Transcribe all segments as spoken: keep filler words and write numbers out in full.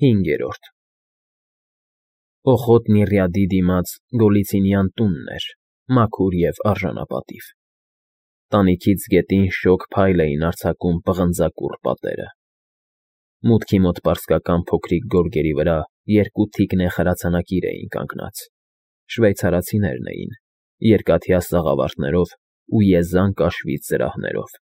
Հինգերորդ Օխոտ Նիռյադի դիմաց Գոլիցինյան տունն էր, մաքուր և արժանապատիվ։ Տանիքից գետին շոգ փայլ էին արձակում պղնձակուռ պատերը։ Մուտքի մոտ պարսկական փոքրիկ գորգերի վրա երկու թիկնե խրացանակիր էին կանգնած, շվեյցարացիներն էին, երկաթյա սաղավարտներով ու եզան կաշվից զրահներով։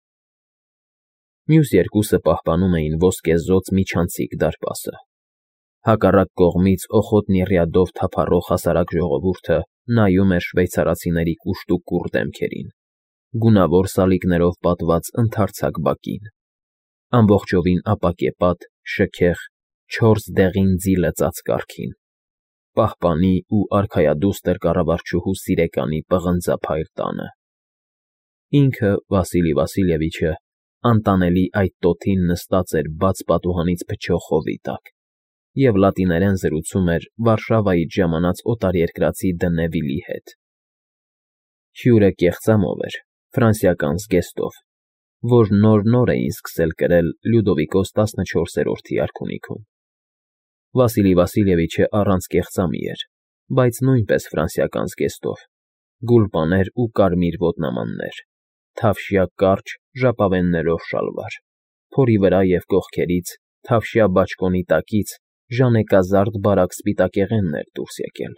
Մյուս երկուսը պահպանում էին ոսկեզօծ միջանցիկ դարպասը։ Հակառակ կողմից օխոտ Նիռյադով թափառող հասարակ ժողովուրդը նայում էր շվեյցարացիների կուշտ ու կուռ դեմքերին, գունավոր սալիկներով պատված ընդարձակ բակին, ամբողջովին ապակեպատ, շքեղ, չորս դեղին ձիլը ծածկարքին, պահպանի ու արքայադուստր կառավարչուհու սիրեկանի պղնձափայլ տանը։ Ինքը, Վասիլի Վասիլևիչը, անտանելի այդ տոթին նստած էր բաց պատուհանից փչող հովի տակ և լատիներեն զրուցում էր Վարշավայից ժամանած օտարերկրացի Դնևիլի հետ։ Հյուրը կեղծամով էր, ֆրանսիական զգեստով, որ նոր֊նոր էին սկսել կրել Լյուդովիկոս տասնչորսերորդի արքունիքում։ Վասիլի Վասիլևիչը առանց կեղծամի էր, բայց նույնպես ֆրանսիական զգեստով, գուլպաներ ու կարմիր ոտնամաններ, թավշյա կարճ ժապավեններով շալվար, փորի վրա և կողքերից, թավշյա բաճկոնի տակից ժանեկազարդ բարակ սպիտակեղենն էր դուրս եկել։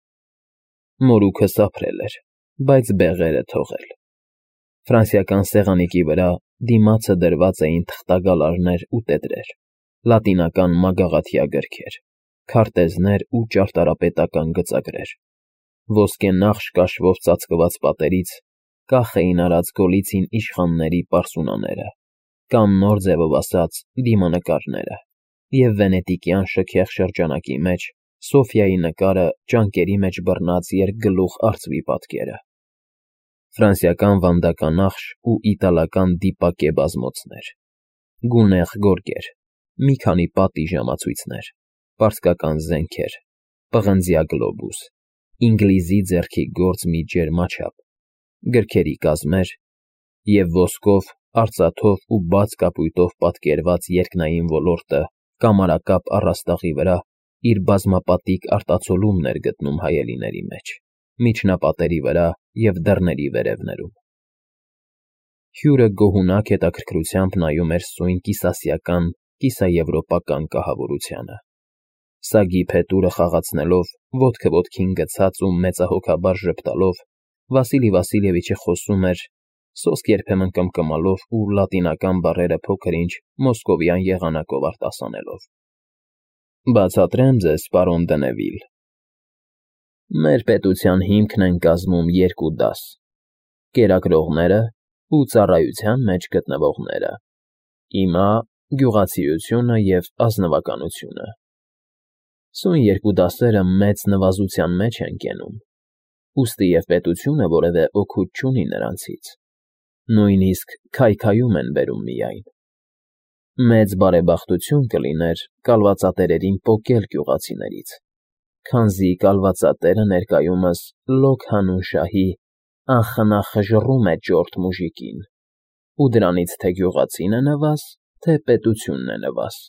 Մորուքը սափրել էր, բայց բեղերը թողել։ Ֆրանսիական սեղանիկի վրա դիմացը դրված էին թղթագալարներ ու տետրեր, լատինական մագաղաթյա գրքեր, քարտեզներ ու ճարտարապետական գծագրեր։ Ոսկե նախշ կաշվով ծածկված պատերից կախ էին արած Գոլիցին իշխանների պարսունաները կամ նոր ձևով ասած դիմանկարները և վենետիկյան շքեղ շրջանակի մեջ Սոֆյայի նկարը ճանկերի մեջ բռնած երկգլուխ արծվի պատկերը։ Ֆրանսիական վանդականախշ ու իտալական դիպակե բազմոցներ, գունեղ գորգեր, մի քանի պատի ժամացույցներ, պարսկական զենքեր, պղնձյա գլոբուս, ինգլիզի ձեռքի գործ մի ջերմաչափ, գրքերի կազմեր և ոսկով, արծաթով ու բաց կապույտով պատկերված երկնային ոլորտը կամարակապ առաստաղի վրա իր բազմապատիկ արտացոլումն էր գտնում հայելիների մեջ, միջնապատերի վրա և դռների վերևներում։ Հյուրը գոհունակ հետաքրքրությամբ նայում էր սույն կիսասիական, կիսաեվրոպական կահավորությանը։ Սագի փետուրը խաղացնելով, ոտքը ոտքին գցած ու մեծահոգաբար ժպտալով, Վասիլի Վասիլևիչը խոսում էր, սոսկ երբեմն կմկմալով ու լատինական բառերը փոքր-ինչ մոսկովյան եղանակով արտասանելով։ Բացատրեմ ձեզ, պարոն Դնևիլ, մեր պետության հիմքն են կազմում երկու դաս. կերակրողները ու ծառայության մեջ գտնվողները, հիմա գյուղացիությունը և ազնվականությունը։ Սույն երկու դասերը մեծ նվազության մեջ են կենում, ուստի և պետությունը որևէ օգուտ չունի նրանցից, նույնիսկ քայքայում են բերում միայն։ Մեծ բարեբախտություն կլիներ կալվածատերերին պոկել գյուղացիներից, քանզի կալվածատերը ներկայումս լոկ հանուն շահի անխնա խժռում է ճորթ մուժիկին, ու դրանից թե գյուղացին է նվազ, թե պետությունն է նվազ։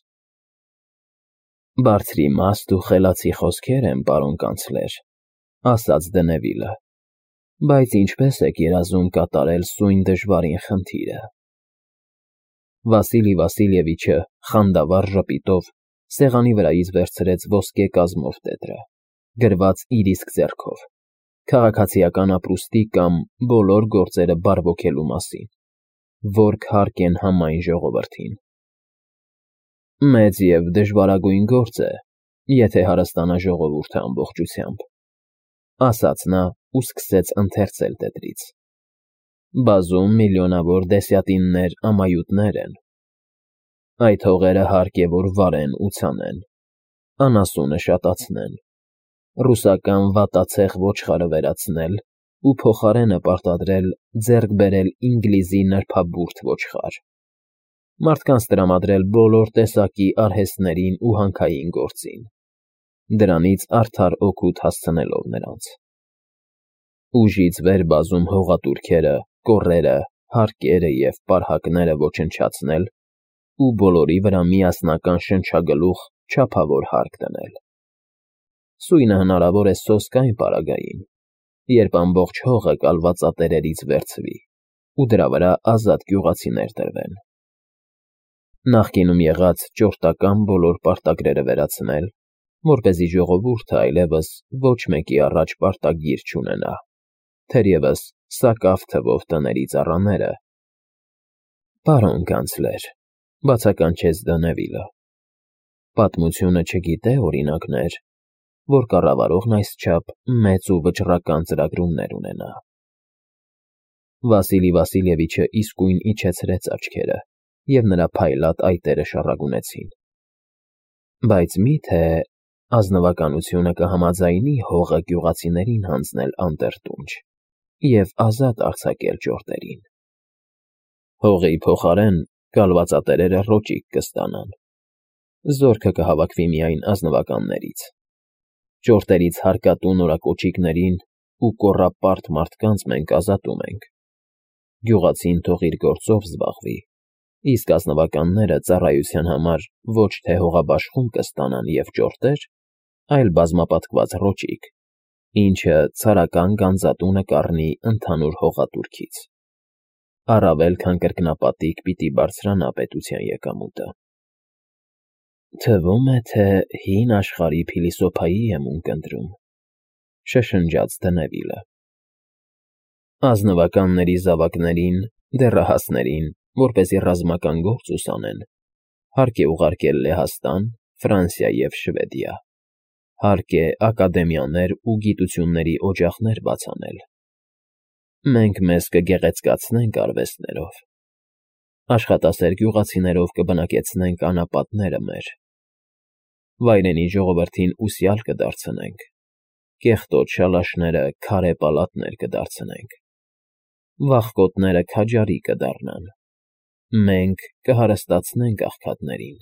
Բարձրիմաստ ու խելացի խոսքեր են, պարոն կանցլեր, ասաց Դնևիլը, բայց ինչպե՞ս եք երազում կատարել սույն դժվարին խնդիրը։ Վասիլի Վասիլևիչը խանդավառ ժպիտով սեղանի վրայից վերցրեց ոսկե կազմով տետրը, գրված իր իսկ ձեռքով, քաղաքացիական ապրուստի կամ բոլոր գործերը բարվոքելու մասին, որ քարկ են համայն ժողովրդին։ Մեծ և դժվարագույն գործ է, եթե հարստանա ժողովուրդը ամբողջությամբ, ասաց նա ու սկսեց ընթերցել տետրից։ Բազում միլիոնավոր դեսյատիններ ամայութներ են։ Այդ հողերը հարկ է, որ վարեն ու ցանեն, անասունը շատացնեն, ռուսական վատացեղ ոչխարը վերացնել ու փոխարենը պարտադրել ձեռք բերել ինգլիզի նրբաբուրդ ոչխար, մարդկանց տրամադրել բոլոր տեսակի արհեստներին ու հանքային գործին, դրանից արդար օգուտ հասցնելով նրանց։ Ուժից վեր բազում հողատուրքերը, կոռերը, հարկերը և պարհակները ոչնչացնել ու բոլորի վրա միասնական շնչագլուխ չափավոր հարկ դնել։ Սույնը հնարավոր է սոսկայն պարագային, երբ ամբողջ հողը կալվածատերերից վերցվի ու դրա վրա ազատ գյուղացիներ տրվեն։ Նախկինում եղած ճորտական բոլոր պարտագրերը վերացնել, որպեսզի ժողովուրդը այլևս ոչ մեկի առաջ պարտագիր չունենա, թերևս սակավ թվով տների ծառաները։ Պարոն կանցլեր, բացականչեց Դը Նևիլը, պատմությունը չգիտե օրինակներ, որ կառավարողն այսչափ մեծ ու վճռական ծրագրումներ ունենա։ Վասիլի Վասիլևիչը իսկույն իջեցրեց աչքերը, և նրա փայլատ այտերը շառագունեցին։ Բայց մի՞թե ազնվականությունը կհամաձայնի հողը գյուղացիներին հանձնել անտերտունջ և ազատ արձակել ճորտերին։ Հողի փոխարեն կալվածատերերը ռոճիկ կստանան, զորքը կհավաքվի միայն ազնվականներից, ճորտերից հարկատու նորակոչիկներին ու կոռապարտ մարդկանց մենք ազատում ենք, գյուղացին թող իր գործով զբաղվի, իսկ ազնվականները ծառայության համար ոչ թե հողաբաշխում կստանան և ճորտեր, այլ բազմապատկված ռոճիկ, ինչը ցարական գանձատունը կառնի ընդհանուր հողատուրքից, առավել քան կրկնապատիկ պիտի բարձրանա պետության եկամուտը։ Թվում է, թե հին աշխարհի փիլիսոփայի եմ ունկնդրում, շշնջաց Դը Նևիլը։ Ազնվականների զավակներին, դեռահասներին, որպեսզի ռազմական գործ ուսանեն, հարկ է ուղարկել Լեհաստան, Ֆրանսիա և Շվեդիա, հարկ է ակադեմիաներ ու գիտությունների օջախներ բաց անել։ Մենք մեզ կգեղեցկացնենք արվեստներով, աշխատասեր գյուղացիներով կբնակեցնենք անապատները մեր, վայրենի ժողովրդին ուսյալ կդարձնենք, կեղտոտ շալաշները քարե պալատներ կդարձնենք, վախկոտները քաջարի կդառնան, մենք կհարստացնենք աղքատներին։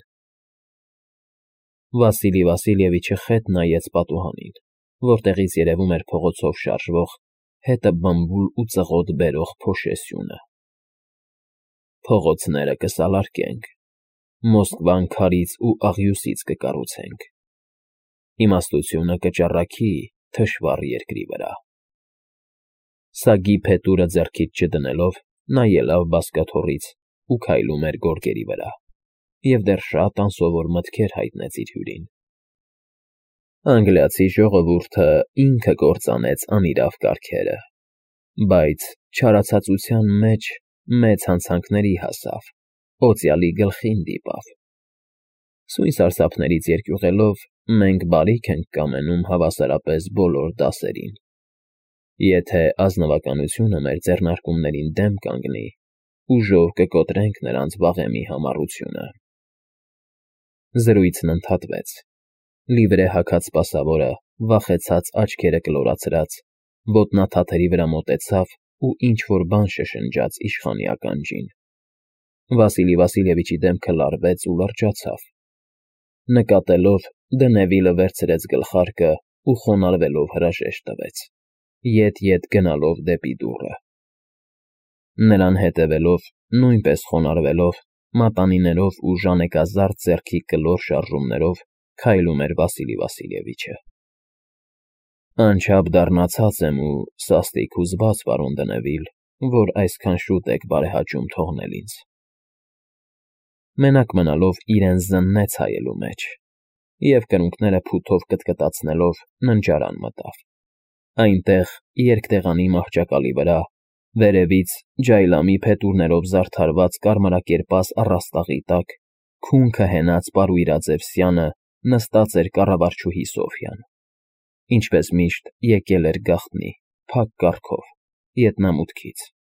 Վասիլի Վասիլևիչը խետ նայեց պատուհանին, որտեղից երևում էր փողոցով շարժվող, հետը բմբուլ ու ծղոտ բերող փոշե սյունը։ Փողոցները կսալարկենք, Մոսկվան քարից ու աղյուսից կկառուցենք, իմաստությունը կճառագի թշվառ երկրի վրա։ Սագի փետուրը ձեռքից չդնելով, նա ելավ բազկաթոռից ու քայլում էր գորգերի վրա, և դեռ շատ անսովոր մտքեր հայտնեց իր հյուրին։ Անգլիացի ժողովուրդը ինքը կործանեց անիրավ կարգերը, բայց չարացածության մեջ մեծ հանցանքների հասավ, օծյալի գլխին դիպավ։ Սույն սարսափներից երկյուղելով մենք բարիք ենք կամենում հավասարապես բոլոր դասերին։ Եթե ազնվականությունը մեր ձեռնարկումներին դեմ կանգնի, ուժով կկոտրենք նրանց վաղեմի համառությունը։ Զրույցն ընդհատվեց։ Լիվրե հագած սպասավորը, վախեցած աչքերը կլորացրած, ոտնաթաթերի վրա մոտեցավ ու ինչ-որ բան շշնջաց իշխանի ականջին։ Վասիլի Վասիլևիչի դեմքը լարվեց ու լրջացավ։ Նկատելով, Դը Նևիլը վերցրեց գլխարկը ու խոնարհվելով հրաժեշտ տվեց, ետ-ետ գնալով դեպի դուռը։ Նրան հետևելով, նույնպես խոնարհվելով, մատանիներով ու ժանեկազարդ ձեռքի կլոր շարժումներով քայլում էր Վասիլի Վասիլևիչը։ Անչափ դառնացած եմ ու սաստիկ հուզված, պարոն Դը Նևիլ, որ այսքան շուտ եք բարեհաճում թողնել ինձ։ Մենակ մնալով իրեն զննեց հայելու մեջ, և կրունկները փութով կտկտացնելով ննջարան մտավ։ Այնտեղ, երկտեղանի մահճակալի վրա, վերևից ջայլամի փետուրներով զարդարված կարմրակերպաս առաստաղի տակ, քունքը հենած պարույրաձև սյանը նստած էր կառավարչուհի Սոֆյան։ Ինչպես միշտ եկել էր գաղտնի, փակ կառքով, ետնամուտքից։